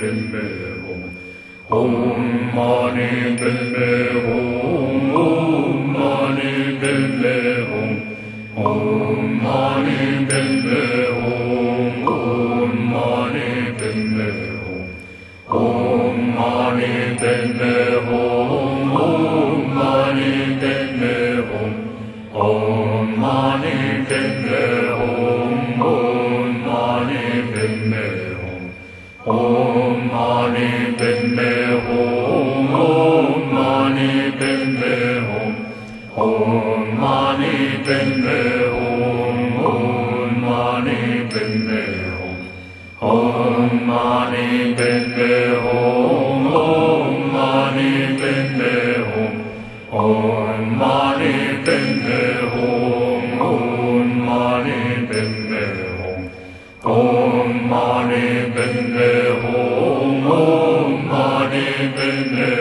padme hum. Om mani padme hum. Om mani padme hum. Om mani padme hum. Om mani padme hum. Om mani padme hum. Om mani padme hum. Om mani padme hum. Om mani padme hum. Om mani padme hum. Om mani padme hum. Om mani padme hum. Om mani padme hum. Om mani padme hum. Om mani padme hum. Om mani padme hum. Om mani padme hum. Om mani padme hum. Om mani padme